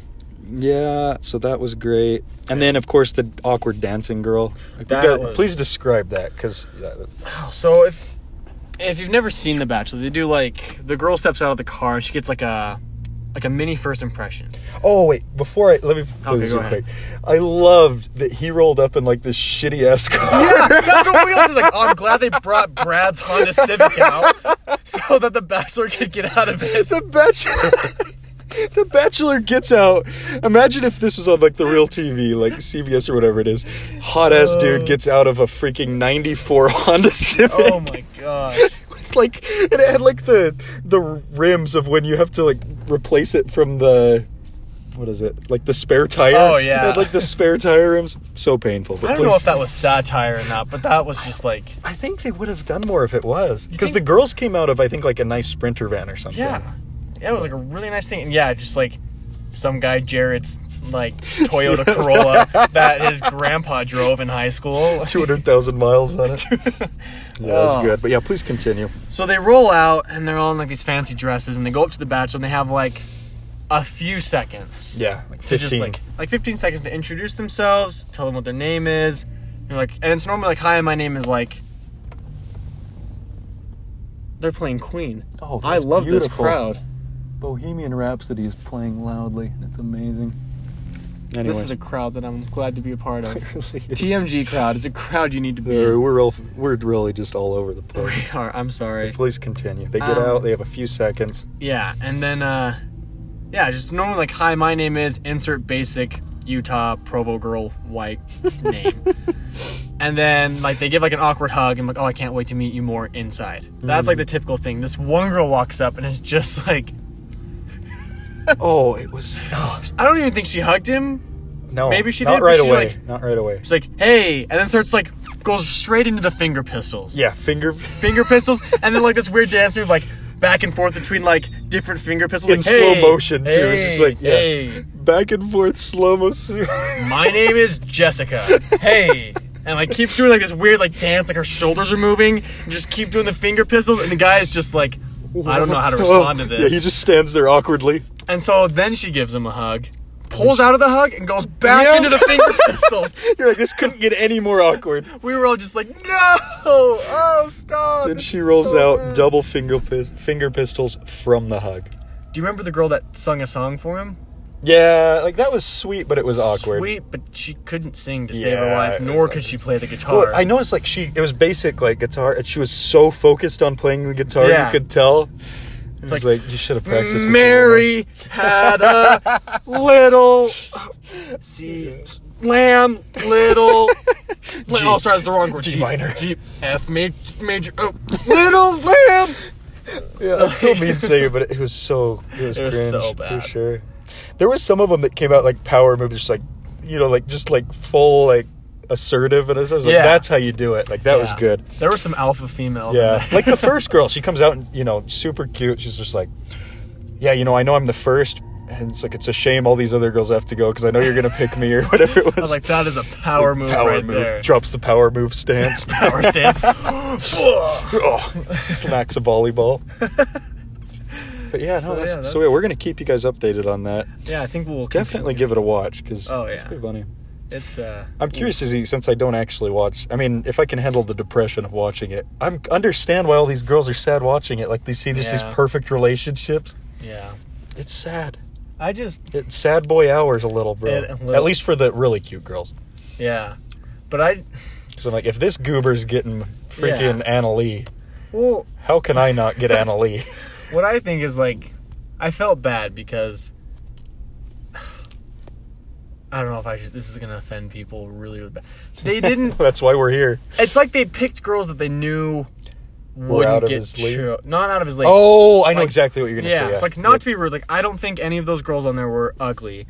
S1: Yeah, so that was great. And then, of course, the awkward dancing girl. Like, we
S2: That
S1: got-
S2: was-
S1: Please describe that, because that was...
S2: So if if you've never seen The Bachelor, they do like the girl steps out of the car and she gets like a like a mini first impression.
S1: Oh, wait, before I... Let me play
S2: Okay,
S1: this
S2: go
S1: real
S2: ahead.
S1: quick. I loved that he rolled up in, like, this shitty-ass car.
S2: Yeah, that's what we also like. Oh, I'm glad they brought Brad's Honda Civic out so that the Bachelor could get out of it.
S1: The Bachelor... The Bachelor gets out. Imagine if this was on, like, the real T V, like C B S or whatever it is. Hot-ass dude gets out of a freaking ninety-four Honda Civic.
S2: Oh my gosh.
S1: Like, and it had, like, the the rims of when you have to, like, replace it from the... What is it? Like, the spare tire?
S2: Oh, yeah.
S1: It had, like, the spare tire rims. So painful. But
S2: I don't
S1: please-
S2: know if that was satire or not, but that was just like,
S1: I think they would have done more if it was. Because
S2: think-
S1: the girls came out of, I think, like, a nice Sprinter van or something.
S2: yeah. Yeah, it was like a really nice thing. And yeah, just like some guy Jared's like Toyota Corolla that his grandpa drove in high school.
S1: two hundred thousand miles on it. Yeah, it was
S2: Oh.
S1: good. But yeah, please continue.
S2: So they roll out and they're all in like these fancy dresses and they go up to the Bachelor and they have like a few seconds.
S1: Yeah, like
S2: To just
S1: fifteen.
S2: like like fifteen seconds to introduce themselves, tell them what their name is, You're like, and it's normally like, hi, my name is like. They're playing Queen.
S1: Oh,
S2: I
S1: that's
S2: love
S1: beautiful.
S2: this crowd.
S1: Bohemian Rhapsody is playing loudly. It's amazing. Anyway.
S2: This is a crowd that I'm glad to be a part of.
S1: It really is.
S2: T M G crowd. It's a crowd you need to be
S1: We're,
S2: in.
S1: we're, all, we're really just all over the place.
S2: We are. I'm sorry.
S1: Please continue. They get
S2: Um,
S1: out. They have a few seconds.
S2: Yeah, and then, uh, yeah, just normally like, hi, my name is, insert basic Utah Provo girl white name. And then, like, they give, like, an awkward hug and, like, oh, I can't wait to meet you more inside. That's, like, the typical thing. This one girl walks up and is just, like...
S1: Oh, it was... Oh,
S2: I don't even think she hugged him.
S1: no,
S2: Maybe she
S1: not
S2: did,
S1: right
S2: but she,
S1: away.
S2: like-
S1: not right away.
S2: She's like, hey, and then starts, like, goes straight into the finger pistols.
S1: Yeah, finger...
S2: Finger pistols, and then, like, this weird dance move, like, back and forth between, like, different finger pistols.
S1: In
S2: like,
S1: slow
S2: hey,
S1: motion, too.
S2: Hey,
S1: It's just like, yeah.
S2: Hey,
S1: Back and forth, slow motion.
S2: my name is Jessica. Hey. And, like, keeps doing, like, this weird, like, dance, like, her shoulders are moving, and just keep doing the finger pistols, and the guy is just like, I don't know how to respond to this.
S1: Yeah, he just stands there awkwardly.
S2: And so then she gives him a hug, pulls out of the hug, and goes back
S1: Yep.
S2: into the finger pistols.
S1: You're like, this couldn't get any more awkward.
S2: We were all just like, no! Oh, stop!
S1: Then
S2: This
S1: she
S2: is
S1: rolls
S2: so
S1: out
S2: bad.
S1: double finger, pis- finger pistols from the hug.
S2: Do you remember the girl that sung a song for him?
S1: Yeah, like, that was sweet, but it was awkward.
S2: Sweet, but she couldn't sing to save her
S1: Yeah,
S2: life,
S1: it
S2: nor
S1: was
S2: could she play the guitar.
S1: Well, I noticed, like, she, it was basic, like, guitar, and she was so focused on playing the guitar,
S2: Yeah.
S1: you could tell. It was
S2: like,
S1: like, you should have practiced this a
S2: Mary had a little C lamb little.
S1: G.
S2: Oh, sorry, that's the wrong word.
S1: G minor.
S2: G F major. major oh, little lamb.
S1: Yeah, I feel mean saying it, but it was so, it was
S2: It was
S1: cringe,
S2: so bad.
S1: for sure. There was some of them that came out like power moves, just like, you know, like, just like full, like, assertive, and I was like,
S2: Yeah.
S1: that's how you do it. Like, that was
S2: Yeah.
S1: good.
S2: There were some alpha females. in
S1: Yeah,
S2: there.
S1: like the first girl, she comes out and, you know, super cute. She's just like, yeah, you know, I know I'm the first, and it's like, it's a shame all these other girls have to go because I know you're gonna pick me or whatever it was.
S2: I was like, that is a power move
S1: power
S2: right
S1: move.
S2: there.
S1: Drops the power move stance.
S2: Power stance.
S1: Oh, smacks a volleyball. But yeah, no,
S2: So,
S1: that's,
S2: yeah,
S1: so
S2: that's-
S1: yeah, we're gonna keep you guys updated on that.
S2: Yeah, I think we'll
S1: Definitely
S2: continue.
S1: give it a watch because
S2: Oh,
S1: it's
S2: yeah.
S1: pretty funny.
S2: It's uh.
S1: I'm curious to see, since I don't actually watch. I mean, if I can handle the depression of watching it, I understand why all these girls are sad watching it. Like, they see there's
S2: Yeah.
S1: these perfect relationships.
S2: Yeah.
S1: It's sad.
S2: I just
S1: It's sad boy hours a little, bro.
S2: It- a little.
S1: At least for the really cute girls.
S2: yeah, but I
S1: So I'm like, if this goober's getting freaking Anna Lee,
S2: well.
S1: how can I not get Anna Lee?
S2: What I think is, like, I felt bad because I don't know if I should. This is gonna offend people really, really bad. They didn't.
S1: That's why we're here.
S2: It's like they picked girls that they knew wouldn't
S1: out of
S2: get
S1: his league?
S2: cho- not out of his league.
S1: Oh, I know
S2: Like,
S1: exactly what you're gonna
S2: yeah,
S1: say. Yeah,
S2: it's like not
S1: Yep.
S2: to be rude. Like, I don't think any of those girls on there were ugly,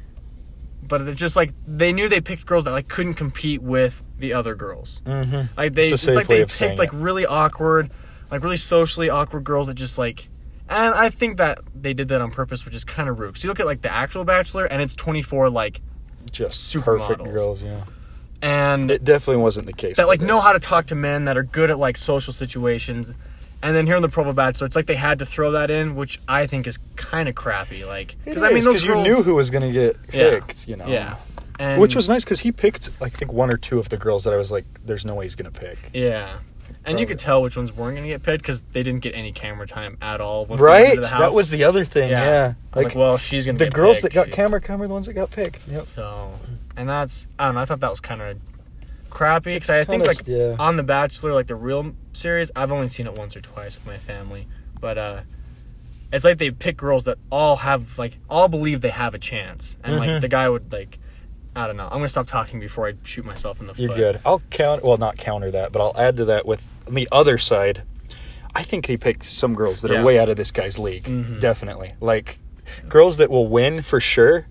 S2: but it's just like they knew they picked girls that like couldn't compete with the other girls.
S1: Mhm.
S2: Like they,
S1: It's a
S2: it's
S1: safe
S2: like
S1: way
S2: they
S1: of saying
S2: picked like
S1: it.
S2: really awkward, like really socially awkward girls that just like. And I think that they did that on purpose, which is kind of rude. So you look at like the actual Bachelor, and it's twenty-four like,
S1: Just
S2: supermodels.
S1: perfect girls. Yeah,
S2: and
S1: it definitely wasn't the case.
S2: that
S1: for
S2: like know
S1: this.
S2: how to talk to men that are good at like social situations. And then here in the Provo Bachelor, it's like they had to throw that in, which I think is kind of crappy. Like,
S1: Because
S2: I mean, those
S1: you
S2: girls,
S1: knew who was gonna get
S2: Yeah.
S1: picked. You know.
S2: yeah, and,
S1: Which was nice because he picked, I think, one or two of the girls that I was like, "There's no way he's gonna pick."
S2: yeah. And you
S1: Probably.
S2: could tell which ones weren't going to get picked because they didn't get any camera time at all. Once they went
S1: Right?
S2: into the house.
S1: That was the other thing. Yeah,
S2: I'm like, well, she's going to
S1: the
S2: get
S1: girls
S2: picked.
S1: that got
S2: She-
S1: camera come are the ones that got picked. Yep.
S2: So, and that's I don't know. I thought that was kind of crappy because I think
S1: kinda-
S2: like
S1: yeah.
S2: on The Bachelor, like the real series, I've only seen it once or twice with my family, but uh, it's like they pick girls that all have like all believe they have a chance, and
S1: Mhm.
S2: like the guy would like. I don't know. I'm gonna stop talking before I shoot myself in the
S1: You're
S2: foot.
S1: good. I'll count. Well, not counter that, but I'll add to that with on the other side. I think he picked some girls that
S2: Yeah.
S1: are way out of this guy's league.
S2: Mhm.
S1: Definitely, like girls that will win for sure.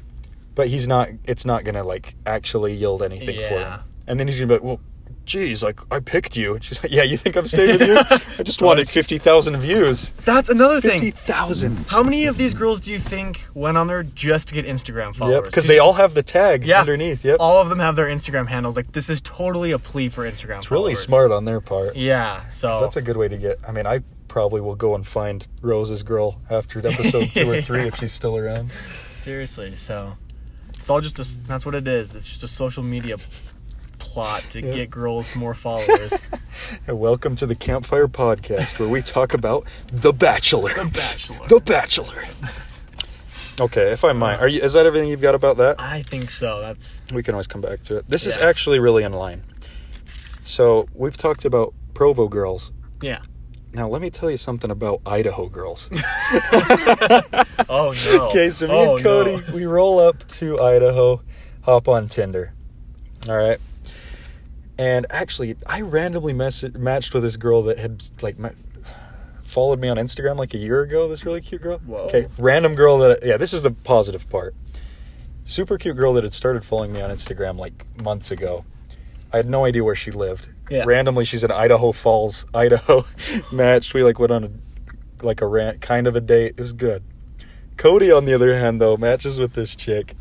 S1: But he's not. It's not gonna like actually yield anything for
S2: Yeah.
S1: him. And then he's gonna be like, "Well, geez, like I picked you." And she's like, "Yeah, you think I'm staying with you? I just wanted fifty thousand views.
S2: That's another
S1: Fifty
S2: thing.
S1: thousand.
S2: How many of these girls do you think went on there just to get Instagram followers?
S1: Yep, because they all have the tag
S2: Yeah.
S1: underneath. Yep,
S2: all of them have their Instagram handles. Like, this is totally a plea for Instagram
S1: it's really
S2: followers.
S1: smart on their part.
S2: Yeah, so,
S1: 'Cause that's a good way to get. I mean, I probably will go and find Rose's girl after episode two or three if she's still around.
S2: seriously. So it's all just a, that's what it is. It's just a social media plot to
S1: Yeah.
S2: get girls more followers.
S1: And welcome to the Campfire Podcast, where we talk about The Bachelor.
S2: The Bachelor.
S1: The Bachelor. Okay, if I might, are you? Is that everything you've got about that?
S2: I think so. That's
S1: We can always come back to it. This is
S2: Yeah.
S1: actually really in line. So we've talked about Provo girls.
S2: yeah.
S1: Now let me tell you something about Idaho girls.
S2: Oh no.
S1: Okay, so me
S2: oh,
S1: and Cody,
S2: no.
S1: we roll up to Idaho, hop on Tinder. All right. And actually, I randomly mess- matched with this girl that had like ma- followed me on Instagram like a year ago. This really cute girl.
S2: Whoa.
S1: Okay, random girl that yeah, this is the positive part. Super cute girl that had started following me on Instagram like months ago. I had no idea where she lived.
S2: Yeah.
S1: Randomly, she's in Idaho Falls, Idaho. Matched. We like went on a like a rant, kind of a date. It was good. Cody, on the other hand, though, matches with this chick.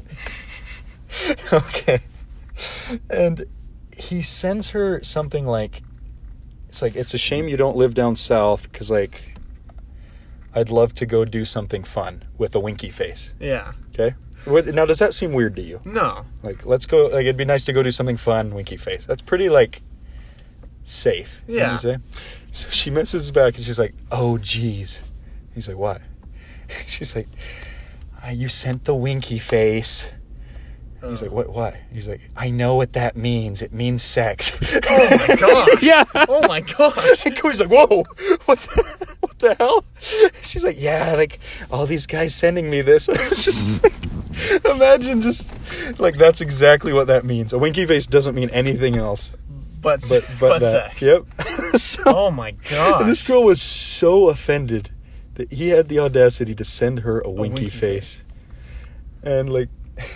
S1: Okay. And he sends her something like, it's like, it's a shame you don't live down south, because, like, I'd love to go do something fun with a winky face.
S2: Yeah.
S1: Okay? What, now, does that seem weird to you?
S2: No.
S1: Like, let's go, like, it'd be nice to go do something fun, winky face. That's pretty, like, safe. You know
S2: Yeah.
S1: what I'm saying? So she messages back, and she's like, oh, geez. He's like, what? She's like, ah, you sent the winky face. He's like, what, what? He's like, I know what that means. It means sex.
S2: Oh my gosh.
S1: Yeah.
S2: Oh my gosh.
S1: And Cody's like, whoa, what the, what the hell? She's like, yeah, like, all these guys sending me this. And I was just like, imagine just, like, that's exactly what that means. A winky face doesn't mean anything else.
S2: But
S1: But, but,
S2: but
S1: that.
S2: sex.
S1: Yep. So,
S2: Oh my gosh.
S1: and this girl was so offended that he had the audacity to send her a winky,
S2: winky
S1: face. And, like,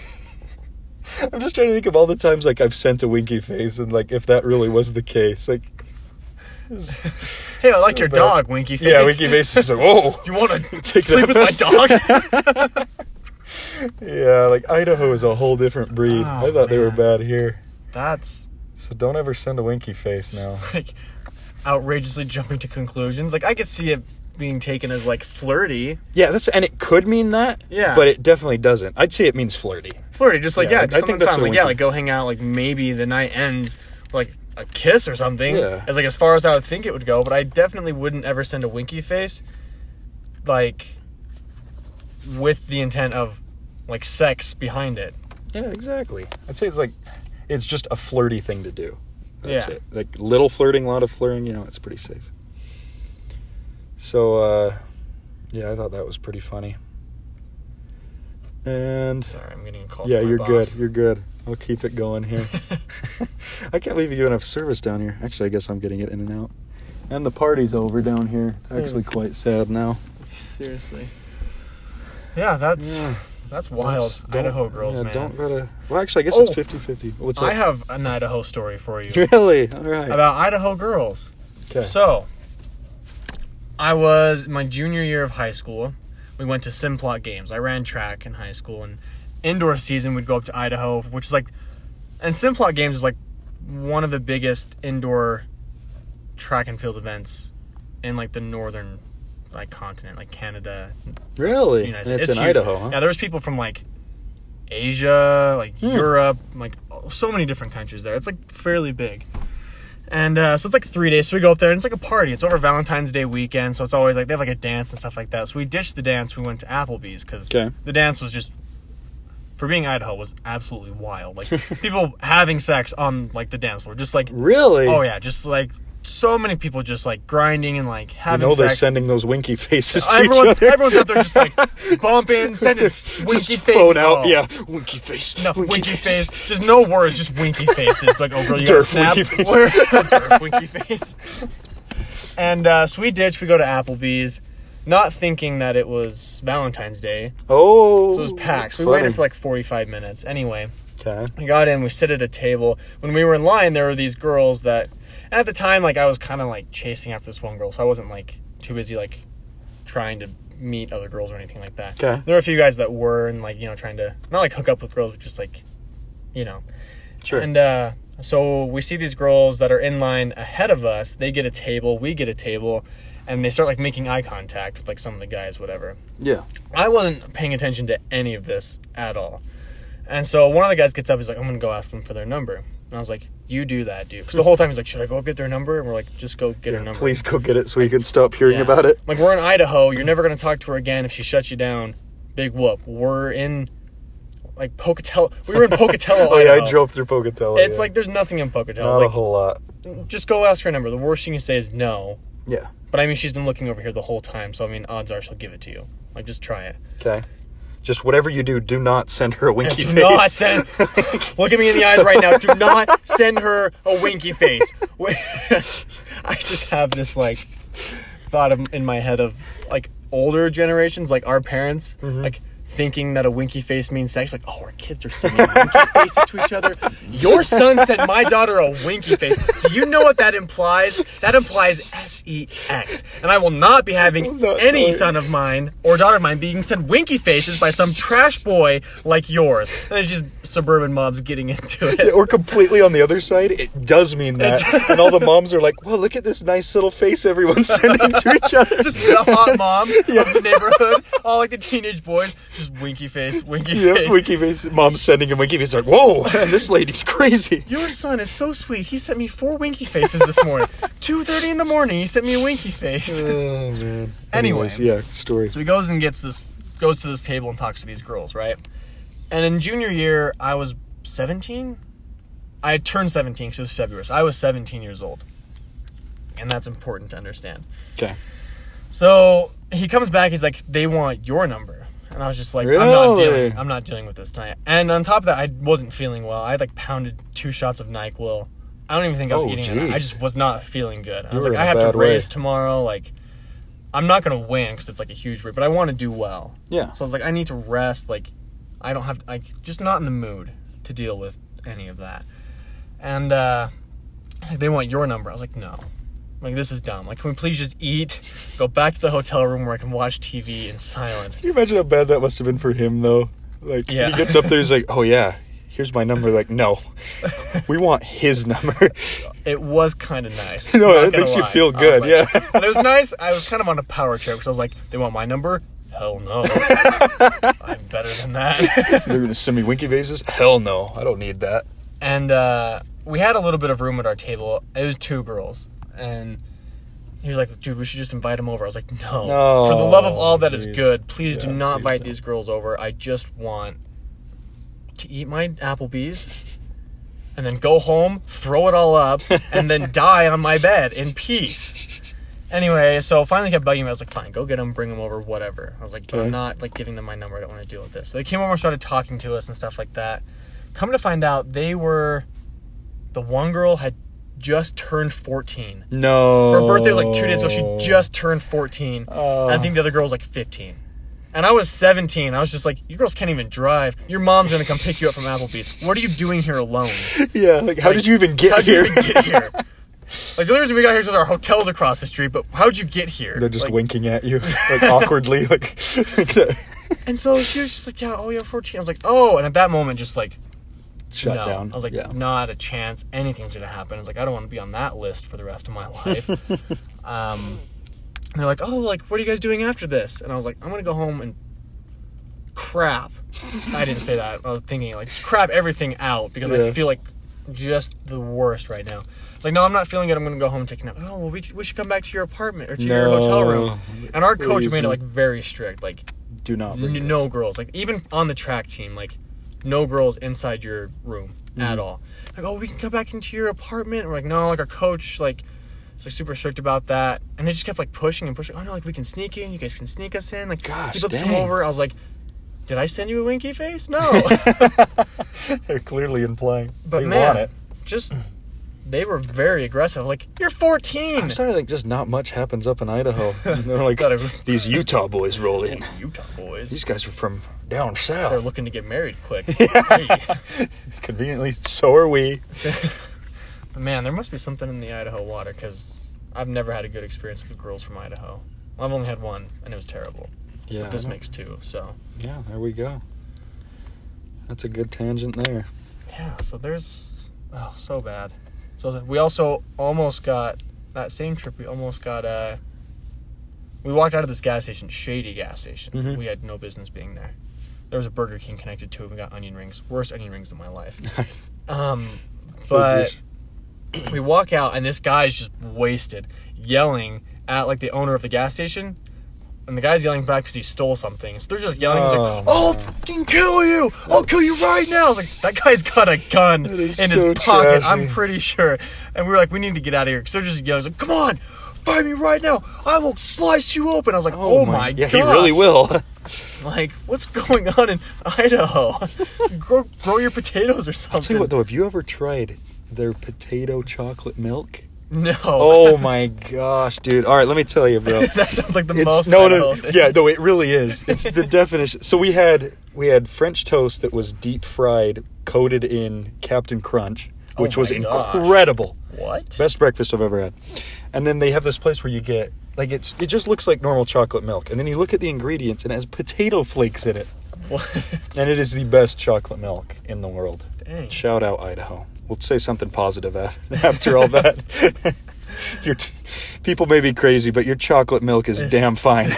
S1: I'm just trying to think of all the times, like, I've sent a winky face, and, like, if that really was the case. Like, it was
S2: Hey, I like
S1: so
S2: your
S1: bad.
S2: dog, winky face.
S1: Yeah, winky face is like, whoa.
S2: You want to
S1: Take
S2: sleep
S1: that
S2: with my
S1: fast.
S2: dog?
S1: Yeah, like, Idaho is a whole different breed.
S2: Oh,
S1: I thought they were
S2: man.
S1: bad here.
S2: That's
S1: So don't ever send a winky face now.
S2: like outrageously jumping to conclusions. Like I could see it being taken as like flirty.
S1: Yeah, that's and it could mean that.
S2: Yeah.
S1: But it definitely doesn't. I'd say it means flirty.
S2: Flirty, just like
S1: Yeah,
S2: yeah,
S1: I-
S2: just
S1: I
S2: something
S1: think that's
S2: fun.
S1: what
S2: Like yeah,
S1: winky-
S2: like go hang out. Like maybe the night ends with, like a kiss or something.
S1: Yeah.
S2: As like as far as I would think it would go, but I definitely wouldn't ever send a winky face, like with the intent of like sex behind it.
S1: Yeah, exactly. I'd say it's like, it's just a flirty thing to do. That's
S2: Yeah.
S1: it. Like little flirting, a lot of flirting, you know, it's pretty safe. So, uh, yeah, I thought that was pretty funny. And,
S2: Sorry, I'm getting a call.
S1: yeah,
S2: from my
S1: you're
S2: boss.
S1: good. You're good. I'll keep it going here. I can't believe you don't have service down here. Actually, I guess I'm getting it in and out. And the party's over down here. It's actually quite sad now.
S2: Seriously. Yeah, that's
S1: Yeah.
S2: that's wild.
S1: That's- don't-
S2: Idaho girls,
S1: yeah,
S2: man.
S1: don't gotta. Well, actually, I guess
S2: Oh.
S1: it's fifty-fifty. What's up?
S2: I have an Idaho story for you
S1: Really? All right.
S2: about Idaho girls.
S1: Okay.
S2: So, I was in my junior year of high school. We went to Simplot Games. I ran track in high school, and indoor season we'd go up to Idaho, which is like, and Simplot Games is like one of the biggest indoor track and field events in like the northern like continent, like Canada,
S1: Really?
S2: United
S1: And it's,
S2: States.
S1: in
S2: huge.
S1: Idaho, huh?
S2: Yeah, there was people from like Asia, like
S1: Hmm.
S2: Europe, like so many different countries there. It's like fairly big. And uh, so it's like three days. So we go up there, and it's like a party. It's over Valentine's Day weekend, so it's always like they have like a dance and stuff like that. So we ditched the dance. We went to Applebee's because
S1: Okay.
S2: the dance was just, for being Idaho, was absolutely wild. Like people having sex on like the dance floor, just like
S1: Really?
S2: oh yeah, just like so many people just like grinding and like
S1: You
S2: having
S1: know they're
S2: sex.
S1: sending those winky faces to
S2: Everyone's,
S1: each other.
S2: everyone's out there just like bumping, sending
S1: Just
S2: winky faces.
S1: phone out,
S2: Oh.
S1: yeah. Winky face.
S2: No, winky, face. Just no words, just winky faces. Like, oh, girl, you
S1: Derf
S2: got
S1: winky
S2: snap.
S1: face.
S2: Where- Derf winky face. And uh, so we ditch, we go to Applebee's, not thinking that it was Valentine's Day.
S1: Oh.
S2: So it was packed.
S1: that's
S2: We
S1: funny.
S2: waited for like forty-five minutes. Anyway,
S1: Okay.
S2: we got in, we sit at a table. When we were in line, there were these girls that, and at the time, like, I was kind of like chasing after this one girl, so I wasn't like too busy like trying to meet other girls or anything like that.
S1: Okay.
S2: There were a few guys that were, and like, you know, trying to not like hook up with girls, but just like, you know.
S1: Sure.
S2: And uh, so we see these girls that are in line ahead of us. They get a table, we get a table, and they start like making eye contact with like some of the guys, whatever.
S1: yeah.
S2: I wasn't paying attention to any of this at all. And so one of the guys gets up, he's like, I'm going to go ask them for their number. And I was like, You do that, dude. Because the whole time he's like, should I go get their number? And we're like, just go get
S1: Yeah,
S2: her number.
S1: please go get it so we can stop hearing
S2: Yeah.
S1: about it.
S2: Like, we're in Idaho. You're never going to talk to her again if she shuts you down. Big whoop. We're in, like, Pocatello. We were in Pocatello,
S1: Oh, yeah,
S2: Idaho.
S1: I drove through Pocatello.
S2: It's
S1: yeah.
S2: like, there's nothing in Pocatello.
S1: Not
S2: Like,
S1: a whole lot.
S2: just go ask her number. The worst she can say is no.
S1: Yeah.
S2: But, I mean, she's been looking over here the whole time. So, I mean, odds are she'll give it to you. Like, just try it.
S1: Okay. Just whatever you do, do not send her a winky
S2: do
S1: face.
S2: not send. Look at me in the eyes right now. Do not send her a winky face. I just have this like thought of, in my head of like older generations, like our parents,
S1: Mm-hmm.
S2: like thinking that a winky face means sex. Like, oh, our kids are sending winky faces to each other. Your son sent my daughter a winky face. Do you know what that implies? That implies S E X. And I will not be having
S1: Not
S2: any
S1: totally.
S2: son of mine or daughter of mine being sent winky faces by some trash boy like yours. And it's just suburban moms getting into it.
S1: Yeah, or completely on the other side, it does mean that. And all the moms are like, well, look at this nice little face everyone's sending to each other.
S2: Just the hot mom of the neighborhood. All like the teenage boys. Just winky face, winky
S1: Yeah,
S2: face.
S1: winky face. Mom's sending him winky face. Like, whoa, man, this lady's crazy.
S2: Your son is so sweet. He sent me four winky faces this morning. two thirty in the morning, he sent me a winky face.
S1: Oh, man.
S2: Anyway.
S1: Anyways, yeah, story.
S2: So he goes and gets this, goes to this table and talks to these girls, right? And in junior year, I was seventeen. I had turned seventeen because it was February. So I was seventeen years old. And that's important to understand.
S1: Okay.
S2: So he comes back, he's like, they want your number. And I was just like, I'm not
S1: Really?
S2: dealing. I'm not dealing with this tonight. And on top of that, I wasn't feeling well. I had like pounded two shots of NyQuil. I don't even think I was
S1: Oh,
S2: eating it. I
S1: jeez.
S2: just was not feeling good. I
S1: You
S2: was
S1: were
S2: like,
S1: in
S2: I
S1: a
S2: have to
S1: bad way.
S2: race tomorrow. Like, I'm not going to win because it's like a huge race, but I want to do well.
S1: Yeah.
S2: So I was like, I need to rest. Like, I don't have, like, just not in the mood to deal with any of that. And uh, it's like, they want your number. I was like, no. Like, this is dumb. Like, can we please just eat, go back to the hotel room where I can watch T V in silence?
S1: Can you imagine how bad that must have been for him, though? Like,
S2: Yeah.
S1: he gets up there, he's like, oh, yeah, here's my number. Like, no, we want his number.
S2: It was kind of nice.
S1: No,
S2: Not
S1: it
S2: gonna
S1: makes you
S2: lie.
S1: feel
S2: I was
S1: good,
S2: like-
S1: yeah.
S2: But it was nice. I was kind of on a power trip because I was like, they want my number? Hell no. I'm better than that.
S1: They're going to send me winky faces? Hell no, I don't need that.
S2: And uh, we had a little bit of room at our table. It was two girls. And he was like, dude, we should just invite them over. I was like, no.
S1: No,
S2: For the love of all that is
S1: jeez.
S2: good, please do
S1: Yeah,
S2: not
S1: please
S2: invite
S1: don't.
S2: these girls over. I just want to eat my Applebee's and then go home, throw it all up, and then die on my bed in peace. Anyway, so finally kept bugging me. I was like, fine, go get them, bring them over, whatever. I was like,
S1: Okay.
S2: I'm not like giving them my number. I don't want to deal with this. So they came over and started talking to us and stuff like that. Come to find out, they were, the one girl had just turned fourteen.
S1: No.
S2: Her birthday was like two days ago. She just turned fourteen.
S1: Oh.
S2: And I think the other girl was like fifteen. And I was seventeen. I was just like, you girls can't even drive. Your mom's going to come pick you up from Applebee's. What are you doing here alone?
S1: Yeah, like, how
S2: Like,
S1: did you even get
S2: How'd
S1: here?
S2: you even get here? Like, the only reason we got here is because our hotel's across the street, but how'd you get here?
S1: They're just
S2: Like,
S1: winking at you, like, awkwardly, like, like that.
S2: And so she was just like, yeah, oh, you're fourteen. I was like, oh. And at that moment, just like,
S1: Shut
S2: no.
S1: down.
S2: I was like,
S1: yeah.
S2: not a chance. Anything's going to happen. I was like, I don't want to be on that list for the rest of my life. um, and they're like, oh, like, what are you guys doing after this? And I was like, I'm going to go home and crap. I didn't say that. I was thinking, like, just crap everything out because
S1: Yeah.
S2: I feel like just the worst right now. It's like, no, I'm not feeling good. I'm going to go home and take a nap. Oh, well, we, we should come back to your apartment or to your
S1: No.
S2: hotel room. And our coach
S1: Please.
S2: made it, like, very strict. Like,
S1: Do not bring
S2: N-
S1: it.
S2: no girls. Like, even on the track team, like, no girls inside your room at all. Like, oh, we can come back into your apartment. And we're like, no, like, our coach, like, is like super strict about that. And they just kept like pushing and pushing. Oh no, like we can sneak in. You guys can sneak us in. Like,
S1: Gosh,
S2: people to come
S1: dang.
S2: over. I was like, did I send you a winky face? No.
S1: They're clearly implying
S2: But
S1: they
S2: man,
S1: want it.
S2: just they were very aggressive. I was like, you're fourteen.
S1: I'm starting to think just not much happens up in Idaho. And they're like,
S2: Gotta-
S1: these Utah boys roll in.
S2: Utah boys.
S1: These guys are from down
S2: They're
S1: south.
S2: looking to get married quick. Hey.
S1: Conveniently, so are we.
S2: Man, there must be something in the Idaho water because I've never had a good experience with girls from Idaho. Well, I've only had one, and it was terrible.
S1: Yeah,
S2: But this makes two, so
S1: yeah, there we go. That's a good tangent there.
S2: yeah. So there's oh, so bad. So we also almost got that same trip. We almost got uh we walked out of this gas station, shady gas station.
S1: Mhm.
S2: We had no business being there. There was a Burger King connected to it. We got onion rings, worst onion rings in my life. Um, but
S1: Figures.
S2: we walk out, and this guy's just wasted, yelling at, like, the owner of the gas station. And the guy's yelling back because he stole something. So they're just yelling. He's like,
S1: Oh,
S2: I'll fucking kill you! I'll kill you right now! I was like, that guy's got a gun in
S1: is
S2: his
S1: so
S2: pocket.
S1: trashy.
S2: I'm pretty sure. And we were like, we need to get out of here. Because they're just yelling. He's like, come on! Fight me right now! I will slice you open! I was like, oh, my
S1: Yeah,
S2: gosh.
S1: he really will.
S2: Like, what's going on in Idaho? grow, grow your potatoes or something.
S1: I'll tell you what, though, have you ever tried their potato chocolate milk?
S2: No.
S1: Oh my gosh, dude. All right, let me tell you, bro.
S2: That sounds like the
S1: It's
S2: most
S1: no,
S2: Idaho
S1: no,
S2: thing.
S1: yeah, no, it really is. It's the definition. So we had we had French toast that was deep fried, coated in Captain Crunch, which
S2: Oh
S1: was
S2: my gosh.
S1: incredible.
S2: What?
S1: Best breakfast I've ever had. And then they have this place where you get like it's it just looks like normal chocolate milk, and then you look at the ingredients and it has potato flakes in it,
S2: What?
S1: and it is the best chocolate milk in the world.
S2: Dang.
S1: Shout out Idaho. We'll say something positive after all that. Your t- people may be crazy, but your chocolate milk is damn fine.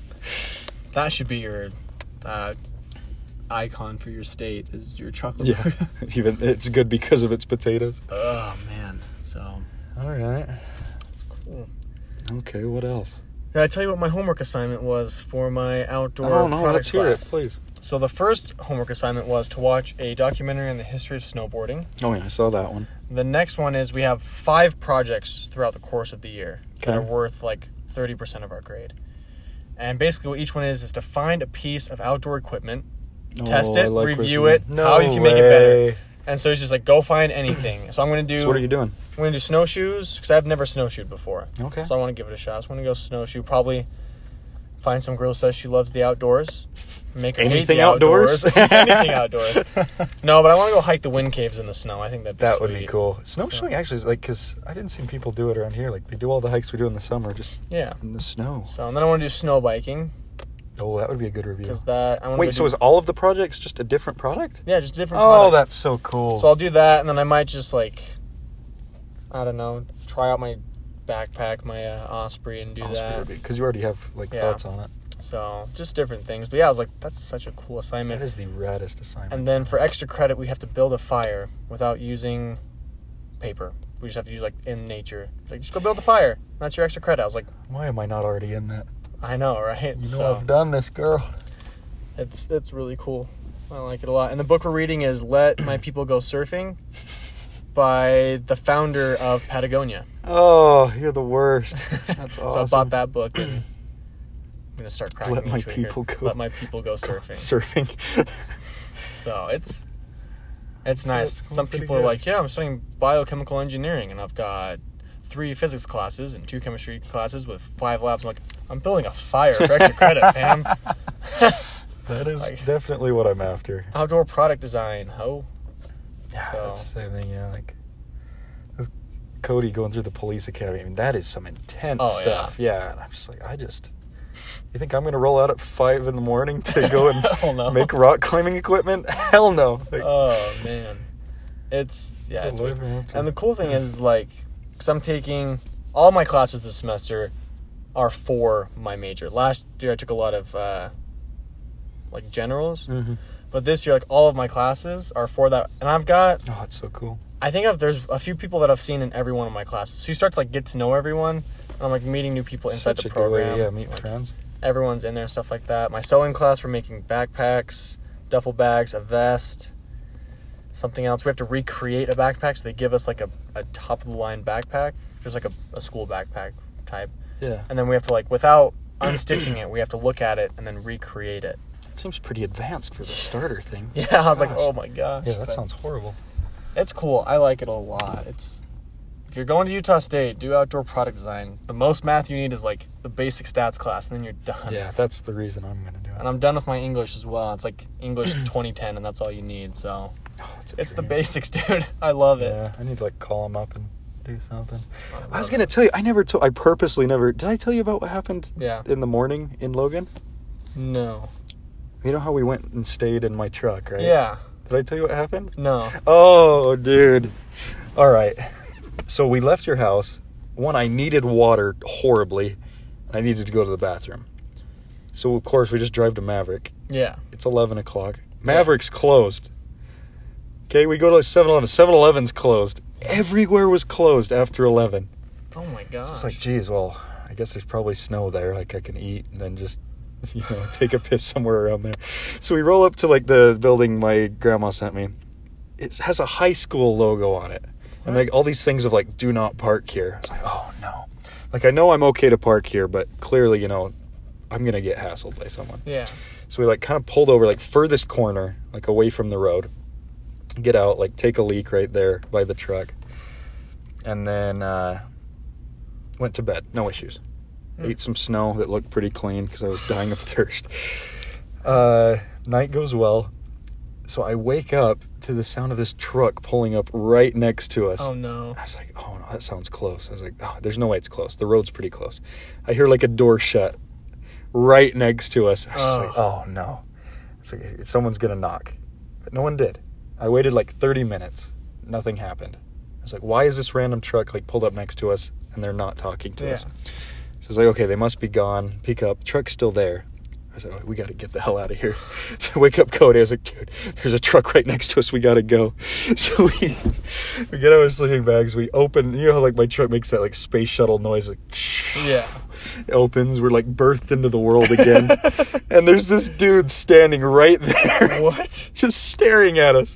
S2: That should be your uh, icon for your state, is your chocolate.
S1: Yeah, even it's good because of its potatoes.
S2: Oh, man. So,
S1: All right.
S2: that's cool.
S1: Okay, what else?
S2: Did I tell you what my homework assignment was for my outdoor
S1: Oh no,
S2: products
S1: let's hear it,
S2: class?
S1: please.
S2: So the first homework assignment was to watch a documentary on the history of snowboarding.
S1: Oh yeah, I saw that one.
S2: The next one is we have five projects throughout the course of the year that
S1: Okay.
S2: are worth like thirty percent of our grade. And basically what each one is is to find a piece of outdoor equipment, test
S1: Oh, I
S2: it,
S1: like
S2: review
S1: what
S2: it,
S1: you- no
S2: how you can make it
S1: way.
S2: better. And so it's just like, go find anything. So I'm going to do...
S1: So what are you doing?
S2: I'm going to do snowshoes, because I've never snowshoed before.
S1: Okay.
S2: So I want to give it a shot. So I'm going to go snowshoe, probably find some girl who says she loves the outdoors. Make her hate
S1: Anything
S2: the
S1: outdoors?
S2: Anything outdoors. No, but I want to go hike the wind caves in the snow. I think that'd be
S1: That would be
S2: sweet.
S1: cool. Snowshoeing actually is like, because I didn't see people do it around here. Like, they do all the hikes we do in the summer just
S2: Yeah.
S1: in the snow.
S2: So, and then I want to do snow biking,
S1: Oh, that would be a good review.
S2: because that... I want
S1: Wait,
S2: to
S1: so
S2: do,
S1: is all of the projects just a different product?
S2: Yeah, just different
S1: Oh,
S2: products.
S1: that's so cool.
S2: So I'll do that, and then I might just, like, I don't know, try out my backpack, my uh, Osprey, and do that.
S1: Because you already have, like,
S2: Yeah.
S1: thoughts on it.
S2: So, just different things. But yeah, I was like, that's such a cool assignment.
S1: That is the raddest assignment.
S2: And then for extra credit, we have to build a fire without using paper. We just have to use, like, in nature. It's like, just go build a fire. That's your extra credit. I was like,
S1: Why am I not already in that?
S2: I know, right?
S1: You know
S2: So,
S1: I've done this, girl.
S2: it's it's really cool. I like it a lot. And the book we're reading is Let My People Go Surfing by the founder of Patagonia.
S1: Oh, you're the worst. That's awesome.
S2: So I bought that book, and I'm going to start cracking
S1: Let my
S2: into it here.
S1: people go-
S2: Let My People Go Surfing.
S1: Surfing.
S2: So it's it's
S1: So
S2: nice.
S1: that's
S2: Some
S1: pretty
S2: people are
S1: good.
S2: like, yeah, I'm studying biochemical engineering, and I've got three physics classes and two chemistry classes with five labs. I'm like, I'm building a fire for extra credit, fam.
S1: That is
S2: Like-
S1: definitely what I'm after.
S2: Outdoor product design. Ho.
S1: Yeah,
S2: So-
S1: that's the same thing, yeah. Like, with Cody going through the police academy, I mean, that is some intense
S2: Oh, yeah.
S1: stuff. Yeah. And I'm just like, I just... You think I'm going to roll out at five in the morning to go and
S2: Hell no.
S1: make rock climbing equipment? Hell no. Like,
S2: Oh man, it's yeah.
S1: It's
S2: It's
S1: a
S2: weird.
S1: life you have to-
S2: And the cool thing is, like, because I'm taking all my classes this semester are for my major. Last year I took a lot of uh, like generals,
S1: mhm.
S2: but this year like all of my classes are for that. And I've got
S1: Oh, it's so cool.
S2: I think I've, there's a few people that I've seen in every one of my classes. So you start to like get to know everyone. And I'm like meeting new people inside
S1: Such
S2: the
S1: a good way
S2: program.
S1: to, yeah, meet
S2: Like,
S1: friends.
S2: everyone's in there, stuff like that. My sewing class, we're making backpacks, duffel bags, a vest, something else. We have to recreate a backpack, so they give us like a, a top of the line backpack, just like a, a school backpack type.
S1: Yeah.
S2: And then we have to, like, without unstitching it, we have to look at it and then recreate it.
S1: It seems pretty advanced for the starter thing.
S2: Yeah, I was like,
S1: Gosh.
S2: oh my gosh.
S1: Yeah, that
S2: But
S1: sounds horrible.
S2: it's cool. I like it a lot. It's if you're going to Utah State, do outdoor product design. The most math you need is like the basic stats class, and then you're done.
S1: Yeah, that's the reason I'm going to do it.
S2: And I'm done with my English as well. It's like English twenty ten, and that's all you need. So
S1: Oh, it's a
S2: it's the
S1: dream.
S2: basics, dude. I love it.
S1: Yeah, I need to like call him up and do something.
S2: I
S1: I was
S2: love
S1: gonna tell you. I never told. I purposely never. Did I tell you about what happened
S2: Yeah.
S1: in the morning in Logan?
S2: No.
S1: You know how we went and stayed in my truck, right?
S2: Yeah.
S1: Did I tell you what happened?
S2: No.
S1: Oh, dude. All right. So we left your house. One, I needed water horribly. And I needed to go to the bathroom. So of course we just drive to Maverick.
S2: Yeah.
S1: It's eleven o'clock. Maverick's closed. Okay, we go to seven eleven. seven eleven's closed. everywhere was closed after eleven.
S2: Oh my gosh.
S1: So it's like, geez, well, I guess there's probably snow there. Like, I can eat and then just, you know, take a piss somewhere around there. So we roll up to, like, the building my grandma sent me. It has a high school logo on it. And, like, all these things of, like, do not park here. I was like, oh, no. Like, I know I'm okay to park here, but clearly, you know, I'm going to get hassled by someone.
S2: Yeah.
S1: So we, like, kind of pulled over, like, furthest corner, like, away from the road. Get out, like, take a leak right there by the truck. And then uh, went to bed. No issues. Mm. Ate some snow that looked pretty clean because I was dying of thirst. Uh, night goes well. So I wake up to the sound of this truck pulling up right next to us.
S2: Oh, no.
S1: I was like, oh, no, that sounds close. I was like, oh, there's no way it's close. The road's pretty close. I hear, like, a door shut right next to us. I was just
S2: Oh.
S1: like, oh, no. It's like, someone's going to knock. But no one did. I waited, like, thirty minutes. Nothing happened. I was like, why is this random truck, like, pulled up next to us and they're not talking to
S2: Yeah.
S1: us? So I was like, okay, they must be gone. Pick up. Truck's still there. I was like, we got to get the hell out of here. So I wake up Cody. I was like, dude, there's a truck right next to us. We got to go. So we we get out our sleeping bags. We open. You know how, like, my truck makes that, like, space shuttle noise? Like,
S2: Yeah.
S1: it opens. We're, like, birthed into the world again. And there's this dude standing right there.
S2: What?
S1: Just staring at us.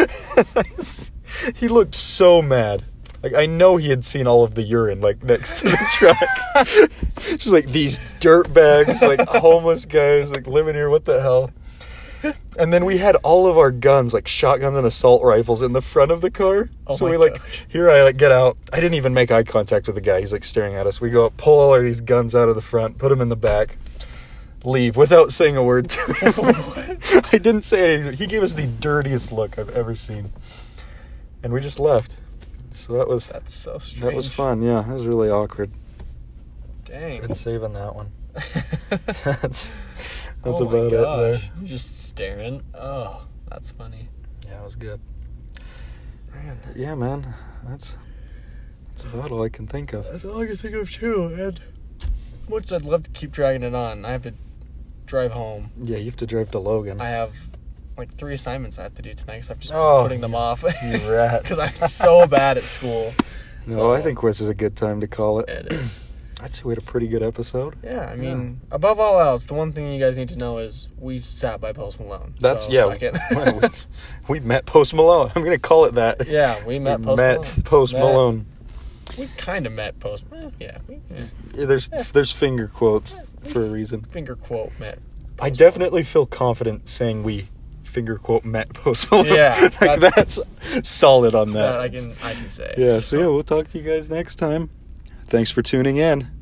S1: He looked so mad. Like, I know he had seen all of the urine, like, next to the truck. Just like, these dirt bags, like, homeless guys, like, living here, what the hell? And then we had all of our guns, like, shotguns and assault rifles in the front of the car.
S2: Oh
S1: So
S2: my
S1: we, like,
S2: gosh.
S1: here I, like, get out. I didn't even make eye contact with the guy. He's, like, staring at us. We go up, pull all of these guns out of the front, put them in the back, leave without saying a word to him. I didn't say anything. He gave us the dirtiest look I've ever seen. And we just left. So that was
S2: That's so strange.
S1: that was fun. Yeah, that was really awkward.
S2: Dang.
S1: Good saving that one. that's that's
S2: Oh my
S1: about
S2: gosh.
S1: it there.
S2: Just staring. Oh, that's funny.
S1: Yeah, it was good.
S2: Man.
S1: Yeah, man. That's that's about all I can think of.
S2: That's all I can think of too, and much I'd love to keep dragging it on. I have to drive home.
S1: Yeah, you have to drive to Logan.
S2: I have like three assignments I have to do tonight because I'm just
S1: Oh,
S2: putting them off.
S1: you rat.
S2: Because I'm so bad at school.
S1: No,
S2: So,
S1: I think this is a good time to call it.
S2: it is.
S1: I'd say we had a pretty good episode.
S2: Yeah, I mean, above all else, the one thing you guys need to know is we sat by Post Malone.
S1: That's
S2: so
S1: yeah.
S2: suck it.
S1: we, we met Post Malone. I'm gonna call it that.
S2: Yeah, we met
S1: We
S2: Post
S1: met
S2: Malone.
S1: Post
S2: Met-
S1: Malone.
S2: We kind of met Post. Eh, yeah, we, yeah,
S1: Yeah, there's
S2: Yeah.
S1: there's finger quotes for a reason.
S2: finger quote met.
S1: I definitely feel confident saying we finger quote met Post Malone.
S2: Yeah,
S1: like
S2: that's-
S1: that's, solid on
S2: That
S1: that.
S2: I can I can say.
S1: Yeah, so yeah, we'll talk to you guys next time. Thanks for tuning in.